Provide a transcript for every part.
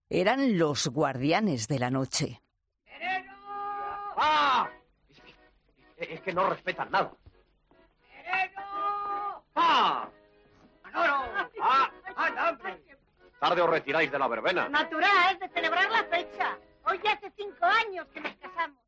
Eran los guardianes de la noche. ¡Sereno! ¡Ah! Es que no respetan nada. ¡Sereno! ¡Ah! ¡Manolo! ¡Ah! ¡Anda, hombre! ¿Tarde os retiráis de la verbena? Natural, es de celebrar la fecha. Hoy ya hace 5 años que nos casamos.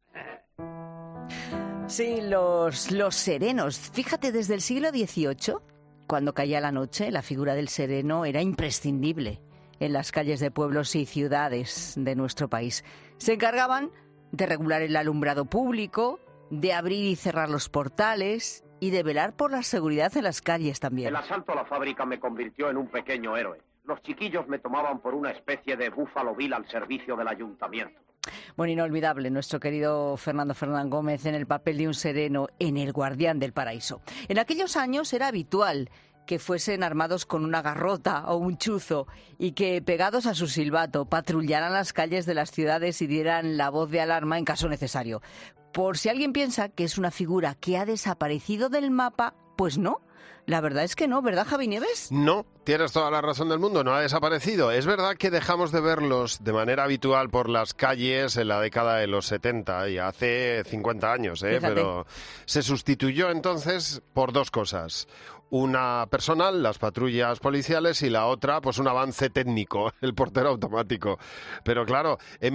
Sí, los serenos. Fíjate, desde el siglo XVIII, cuando caía la noche, la figura del sereno era imprescindible en las calles de pueblos y ciudades de nuestro país. Se encargaban de regular el alumbrado público, de abrir y cerrar los portales y de velar por la seguridad en las calles también. El asalto a la fábrica me convirtió en un pequeño héroe. Los chiquillos me tomaban por una especie de Búfalo Bill al servicio del ayuntamiento. Bueno, inolvidable nuestro querido Fernando Fernán Gómez en el papel de un sereno en El Guardián del Paraíso. En aquellos años era habitual que fuesen armados con una garrota o un chuzo y que, pegados a su silbato, patrullaran las calles de las ciudades y dieran la voz de alarma en caso necesario. Por si alguien piensa que es una figura que ha desaparecido del mapa, pues no. La verdad es que no, ¿verdad, Javi Nieves? No, tienes toda la razón del mundo, no ha desaparecido. Es verdad que dejamos de verlos de manera habitual por las calles en la década de los 70, y hace 50 años, pero se sustituyó entonces por dos cosas. Una personal, las patrullas policiales, y la otra, pues un avance técnico, el portero automático. Pero claro, en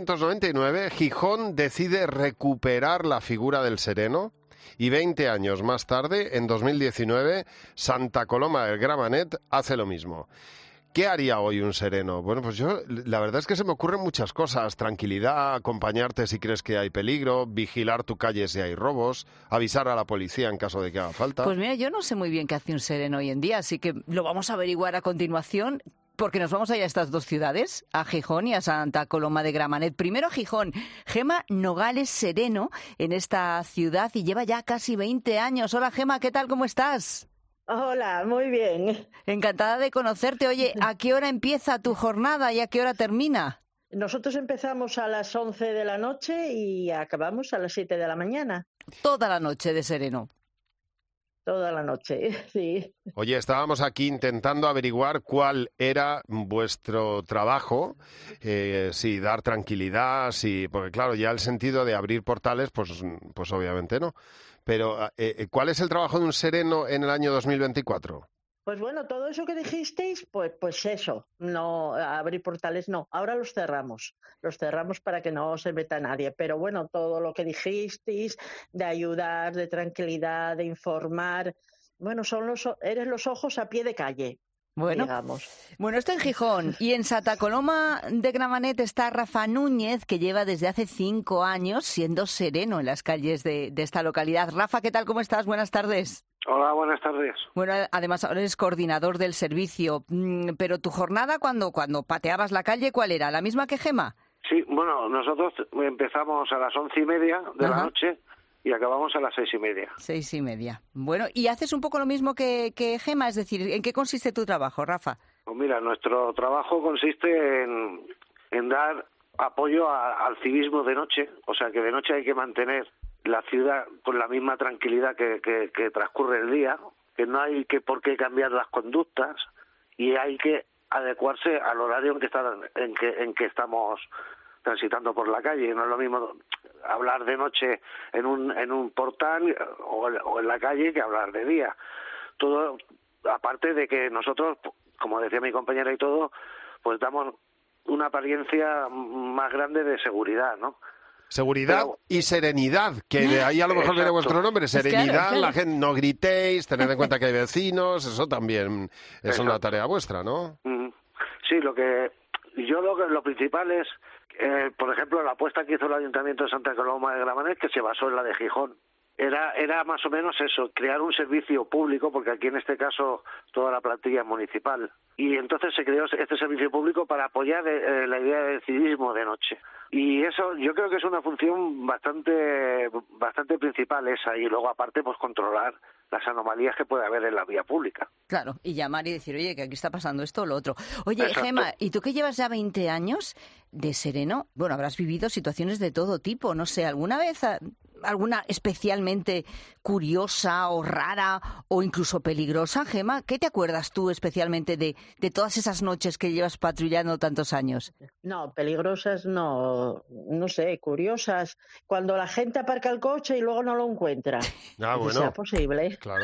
1999 Gijón decide recuperar la figura del sereno. Y 20 años más tarde, en 2019, Santa Coloma del Gramenet hace lo mismo. ¿Qué haría hoy un sereno? Bueno, pues yo, la verdad es que se me ocurren muchas cosas. Tranquilidad, acompañarte si crees que hay peligro, vigilar tu calle si hay robos, avisar a la policía en caso de que haga falta. Pues mira, yo no sé muy bien qué hace un sereno hoy en día, así que lo vamos a averiguar a continuación. Porque nos vamos a ir a estas dos ciudades, a Gijón y a Santa Coloma de Gramenet. Primero a Gijón. Gema Nogales Sereno en esta ciudad y lleva ya casi 20 años. Hola Gema, ¿qué tal? ¿Cómo estás? Hola, muy bien. Encantada de conocerte. Oye, ¿a qué hora empieza tu jornada y a qué hora termina? Nosotros empezamos a las 11 de la noche y acabamos a las 7 de la mañana. Toda la noche de sereno. Toda la noche, sí. Oye, estábamos aquí intentando averiguar cuál era vuestro trabajo, si dar tranquilidad, porque claro, ya el sentido de abrir portales, pues obviamente no. Pero, ¿cuál es el trabajo de un sereno en el año 2024? Pues bueno, todo eso que dijisteis, pues eso, no abrir portales no, ahora los cerramos para que no se meta nadie, pero bueno, todo lo que dijisteis de ayudar, de tranquilidad, de informar, bueno, eres los ojos a pie de calle. Bueno, digamos. Bueno, esto en Gijón. Y en Santa Coloma de Gramenet está Rafa Núñez, que lleva desde hace 5 años siendo sereno en las calles de esta localidad. Rafa, ¿qué tal? ¿Cómo estás? Buenas tardes. Hola, buenas tardes. Bueno, además ahora eres coordinador del servicio. Pero tu jornada cuando pateabas la calle, ¿cuál era? ¿La misma que Gema? Sí, bueno, nosotros empezamos a las 11:30 de la noche y acabamos a las 6:30. 6:30. Bueno, ¿y haces un poco lo mismo que Gema? Es decir, ¿en qué consiste tu trabajo, Rafa? Pues mira, nuestro trabajo consiste en dar apoyo al civismo de noche, o sea que de noche hay que mantener la ciudad con la misma tranquilidad que transcurre el día, que no hay por qué cambiar las conductas y hay que adecuarse al horario en que estamos transitando por la calle. No es lo mismo hablar de noche en un portal o en la calle que hablar de día. Todo, aparte de que nosotros, como decía mi compañera y todo, pues damos una apariencia más grande de seguridad, ¿no? Seguridad y serenidad, que de ahí a lo mejor viene vuestro nombre. Serenidad, claro. La gente, no gritéis, tened en cuenta que hay vecinos, eso también es una tarea vuestra, ¿no? Sí, lo principal es, por ejemplo, la apuesta que hizo el Ayuntamiento de Santa Coloma de Gramenet, que se basó en la de Gijón. Era más o menos eso, crear un servicio público, porque aquí en este caso toda la plantilla es municipal. Y entonces se creó este servicio público para apoyar la idea del civismo de noche. Y eso yo creo que es una función bastante principal esa, y luego aparte pues controlar las anomalías que puede haber en la vía pública. Claro, y llamar y decir, oye, que aquí está pasando esto o lo otro. Oye, exacto. Gema, ¿y tú que llevas ya 20 años de sereno? Bueno, habrás vivido situaciones de todo tipo, no sé, ¿alguna vez alguna especialmente curiosa o rara o incluso peligrosa, Gemma? ¿Qué te acuerdas tú especialmente de todas esas noches que llevas patrullando tantos años? No, peligrosas no sé, curiosas. Cuando la gente aparca el coche y luego no lo encuentra. Bueno. Sea posible. Claro.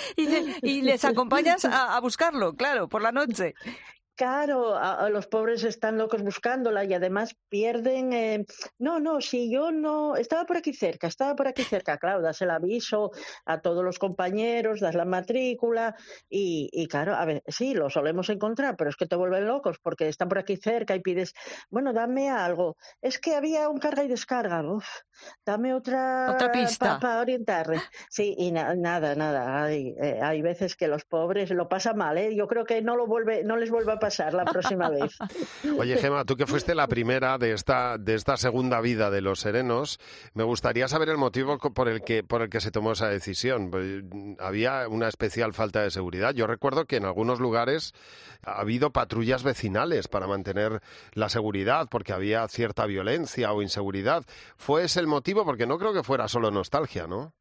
Y les acompañas a buscarlo, claro, por la noche. Claro, a los pobres están locos buscándola y además pierden... si yo no... Estaba por aquí cerca, claro, das el aviso a todos los compañeros, das la matrícula y claro, a ver, sí, lo solemos encontrar, pero es que te vuelven locos porque están por aquí cerca y pides, bueno, dame algo. Es que había un carga y descarga, dame otra pista para orientarme. Sí, y nada. Hay veces que los pobres lo pasan mal, ¿eh? Yo creo que no les vuelve a pasar la próxima vez. Oye, Gemma, tú que fuiste la primera de esta segunda vida de los serenos, me gustaría saber el motivo por el que se tomó esa decisión. Había una especial falta de seguridad. Yo recuerdo que en algunos lugares ha habido patrullas vecinales para mantener la seguridad porque había cierta violencia o inseguridad. ¿Fue ese el motivo? Porque no creo que fuera solo nostalgia, ¿no?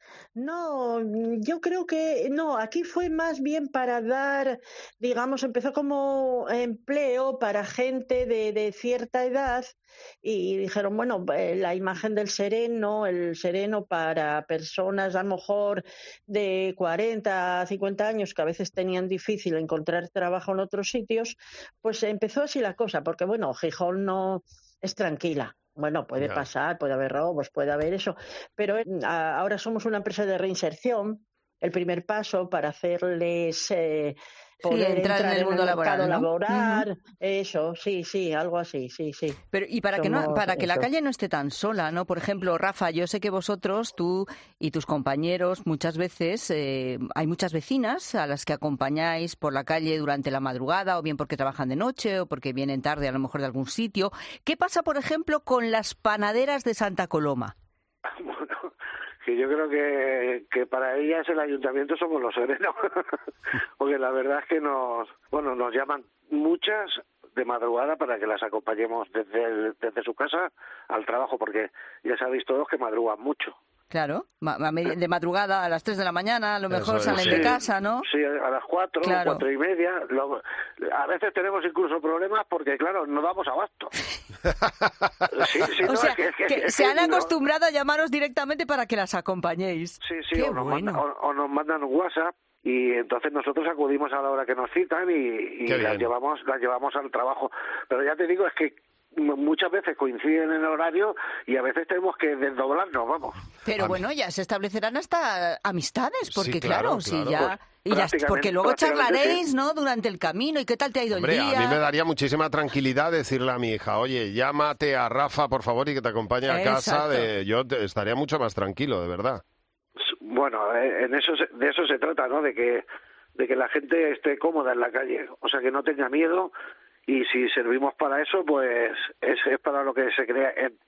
No, yo creo que no, aquí fue más bien para dar, digamos, empezó como empleo para gente de cierta edad y dijeron, bueno, la imagen del sereno, el sereno para personas a lo mejor de 40, 50 años que a veces tenían difícil encontrar trabajo en otros sitios, pues empezó así la cosa, porque bueno, Gijón no es tranquila. Bueno, puede pasar, puede haber robos, puede haber eso, pero ahora somos una empresa de reinserción, el primer paso para hacerles poder entrar en el mundo laboral, ¿no? Eso, sí, algo así, sí. Pero y para que la calle no esté tan sola, ¿no? Por ejemplo, Rafa, yo sé que vosotros, tú y tus compañeros, muchas veces hay muchas vecinas a las que acompañáis por la calle durante la madrugada, o bien porque trabajan de noche o porque vienen tarde a lo mejor de algún sitio. ¿Qué pasa, por ejemplo, con las panaderas de Santa Coloma? Bueno, que yo creo que para ellas el ayuntamiento somos los serenos, porque la verdad es que nos llaman muchas de madrugada para que las acompañemos desde su casa al trabajo, porque ya sabéis todos que madrugan mucho. Claro, de madrugada a las 3 de la mañana, a lo mejor salen de casa, ¿no? Sí, a las 4, claro. 4:30. A veces tenemos incluso problemas porque, claro, no damos abasto. Se han acostumbrado a llamaros directamente para que las acompañéis. Sí, o nos mandan un WhatsApp. Y entonces nosotros acudimos a la hora que nos citan y las llevamos al trabajo. Pero ya te digo, es que muchas veces coinciden en el horario y a veces tenemos que desdoblarnos, vamos. Pero bueno, ya se establecerán hasta amistades, porque sí, claro. Porque luego charlaréis, ¿no? Durante el camino, ¿y qué tal te ha ido el día? A mí me daría muchísima tranquilidade decirle a mi hija, oye, llámate a Rafa, por favor, y que te acompañe a casa. Yo estaría mucho más tranquilo, de verdad. Bueno, de eso se trata, ¿no? De que la gente esté cómoda en la calle, o sea, que no tenga miedo. Y si servimos para eso, pues es para lo que se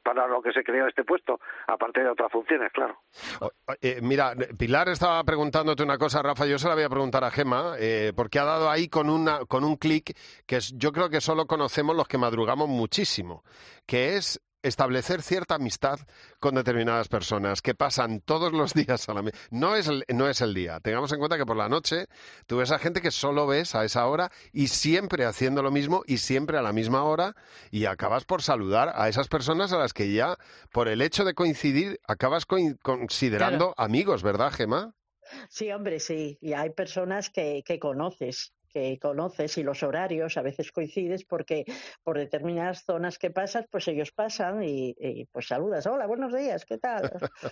crea este puesto, aparte de otras funciones, claro. Mira, Pilar estaba preguntándote una cosa, Rafa, yo se la voy a preguntar a Gemma, porque ha dado ahí con un clic que yo creo que solo conocemos los que madrugamos muchísimo, que es establecer cierta amistad con determinadas personas que pasan todos los días a la misma. No es el día. Tengamos en cuenta que por la noche tú ves a gente que solo ves a esa hora y siempre haciendo lo mismo y siempre a la misma hora y acabas por saludar a esas personas a las que ya, por el hecho de coincidir, acabas considerando amigos, ¿verdad, Gemma? Sí, hombre, sí. Y hay personas que conoces y los horarios a veces coincides porque por determinadas zonas que pasas, pues ellos pasan y pues saludas. Hola, buenos días, ¿qué tal?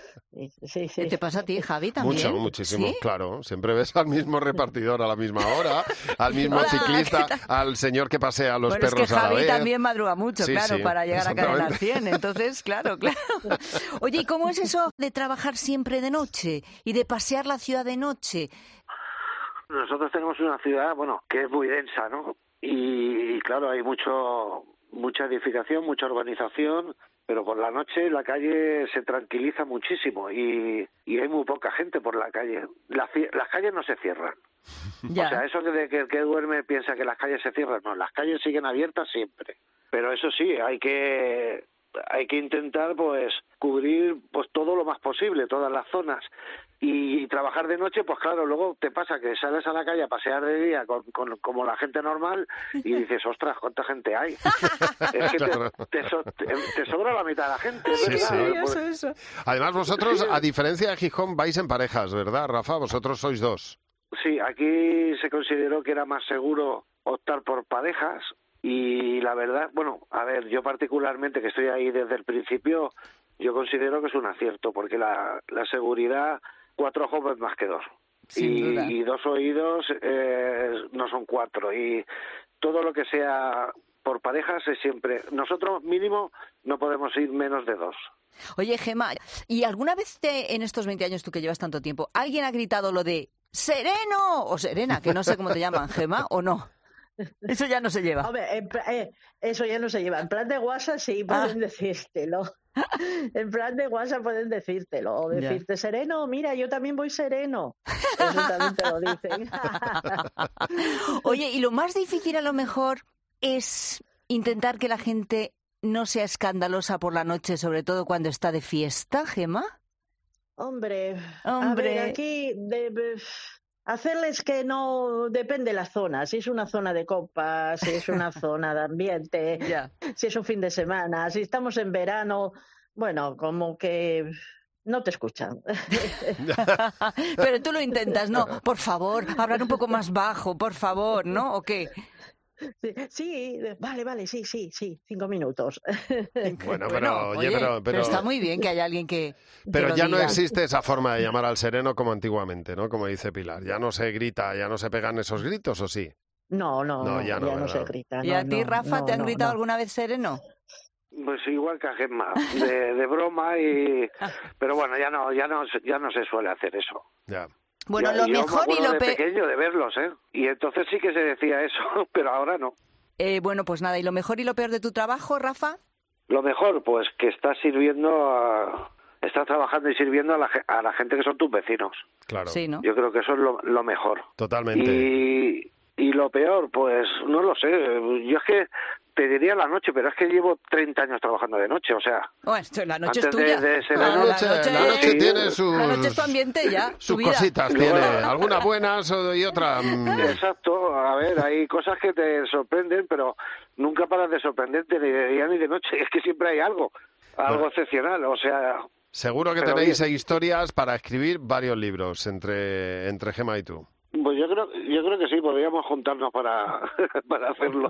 Sí. ¿Te pasa a ti, Javi, también? Muchísimo, ¿Sí? Claro. Siempre ves al mismo repartidor a la misma hora, al mismo ciclista, al señor que pasea a los perros a la vez. Es que Javi también madruga mucho, sí, para llegar a Cadena 100. Entonces, claro. Oye, ¿y cómo es eso de trabajar siempre de noche y de pasear la ciudad de noche? Nosotros tenemos una ciudad, que es muy densa, ¿no? Y claro, hay mucha edificación, mucha urbanización, pero por la noche la calle se tranquiliza muchísimo y hay muy poca gente por la calle. Las calles no se cierran. Ya. O sea, eso de que el que duerme piensa que las calles se cierran, no, las calles siguen abiertas siempre. Pero eso sí, hay que hay que intentar pues cubrir pues todo lo más posible, todas las zonas. Y trabajar de noche, pues claro, luego te pasa que sales a la calle a pasear de día como la gente normal y dices, ostras, ¿cuánta gente hay? Es que Claro. te sobra la mitad de la gente. Ay, ¿verdad? qué Pues, curioso eso. Además, vosotros, a diferencia de Gijón, vais en parejas, ¿verdad, Rafa? Vosotros sois dos. sí, aquí se consideró que era más seguro optar por parejas y la verdad, bueno, a ver, yo particularmente que estoy ahí desde el principio, yo considero que es un acierto porque la seguridad, 4 ojos ven más que 2. Sin duda. Y 2 oídos no son 4 y todo lo que sea por parejas es siempre, nosotros mínimo no podemos ir menos de 2. Oye, Gemma, ¿y alguna vez en estos 20 años tú que llevas tanto tiempo, alguien ha gritado lo de Sereno o Serena, que no sé cómo te llaman, Gemma, o no? Eso ya no se lleva. Hombre, eso ya no se lleva. En plan de WhatsApp sí pueden decírtelo. En plan de WhatsApp pueden decírtelo. O Ya. decirte, sereno, mira, yo también voy sereno. Eso también te lo dicen. Oye, y lo más difícil a lo mejor es intentar que la gente no sea escandalosa por la noche, sobre todo cuando está de fiesta, Gemma. Hombre, Hombre. a ver, aquí hacerles que no depende la zona, si es una zona de copas, si es una zona de ambiente, Ya. si es un fin de semana, si estamos en verano, bueno, como que no te escuchan. Pero tú lo intentas, ¿no? Por favor, hablar un poco más bajo, por favor, ¿no? ¿O qué? Sí, vale, sí, 5 minutos. Bueno, pero, oye, pero está muy bien que haya alguien que te pero lo ya no diga. existe esa forma de llamar al sereno como antiguamente, ¿no? Como dice Pilar. Ya no se grita, ya no se pegan esos gritos, ¿o sí? No, ya no, ya no se ¿verdad? grita. ¿Y a ti, Rafa, te han gritado alguna vez sereno? Pues igual que a Gemma, de broma pero bueno, ya no se suele hacer eso. Ya. Bueno, Ya, lo yo me mejor y acuerdo lo de peor... pequeño de verlos, y entonces sí que se decía eso, pero ahora no. Bueno, pues nada, ¿y lo mejor y lo peor de tu trabajo, Rafa? Lo mejor, pues que estás trabajando y sirviendo a la gente que son tus vecinos. Claro. Sí, ¿no? Yo creo que eso es lo mejor. Totalmente. Y lo peor, pues no lo sé. Yo es que te diría la noche, pero es que llevo 30 años trabajando de noche, o sea... Bueno, la noche es antes tuya. de ser La noche sí, tiene sus... La noche es tu ambiente ya, tu sus vida. cositas tiene, algunas buenas y otras... Exacto, a ver, hay cosas que te sorprenden, pero nunca paras de sorprenderte ni de día ni de noche, es que siempre hay algo excepcional, o sea... Seguro que pero tenéis bien. historias para escribir varios libros entre Gemma y tú. Pues yo creo que sí, podríamos juntarnos para hacerlo.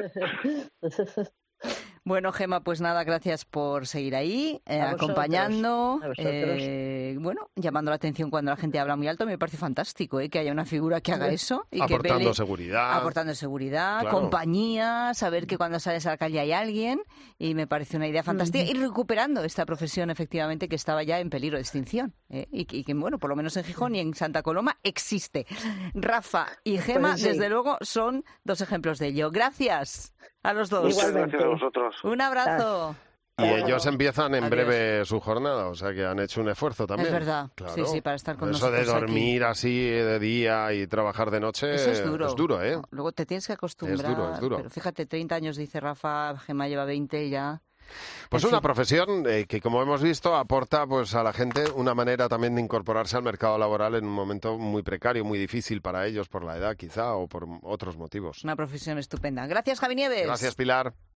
Bueno, Gemma, pues nada, gracias por seguir ahí, A vosotros, acompañando, a vosotros. bueno, llamando la atención cuando la gente habla muy alto. Me parece fantástico, que haya una figura que haga eso y que Aportando vele, seguridad. aportando seguridad, Claro. compañía, saber que cuando sales a la calle hay alguien, y me parece una idea fantástica, y recuperando esta profesión efectivamente que estaba ya en peligro de extinción, y que, bueno, por lo menos en Gijón y en Santa Coloma existe. Rafa y Gemma, Pues sí. desde luego, son 2 ejemplos de ello. Gracias a los dos. Muchas Igualmente. gracias a vosotros. Un abrazo. Y ellos empiezan en Adiós. breve su jornada, o sea que han hecho un esfuerzo también. Es verdad, Claro. sí, sí, para estar con Eso de nosotros aquí. dormir así de día y trabajar de noche Eso es duro. Es duro, ¿eh? Luego te tienes que acostumbrar. Es duro. Pero fíjate, 30 años dice Rafa, Gemma lleva 20 y ya. Pues En una fin. profesión que, como hemos visto, aporta pues a la gente una manera también de incorporarse al mercado laboral en un momento muy precario, muy difícil para ellos por la edad quizá o por otros motivos. Una profesión estupenda. Gracias, Javi Nieves. Gracias, Pilar.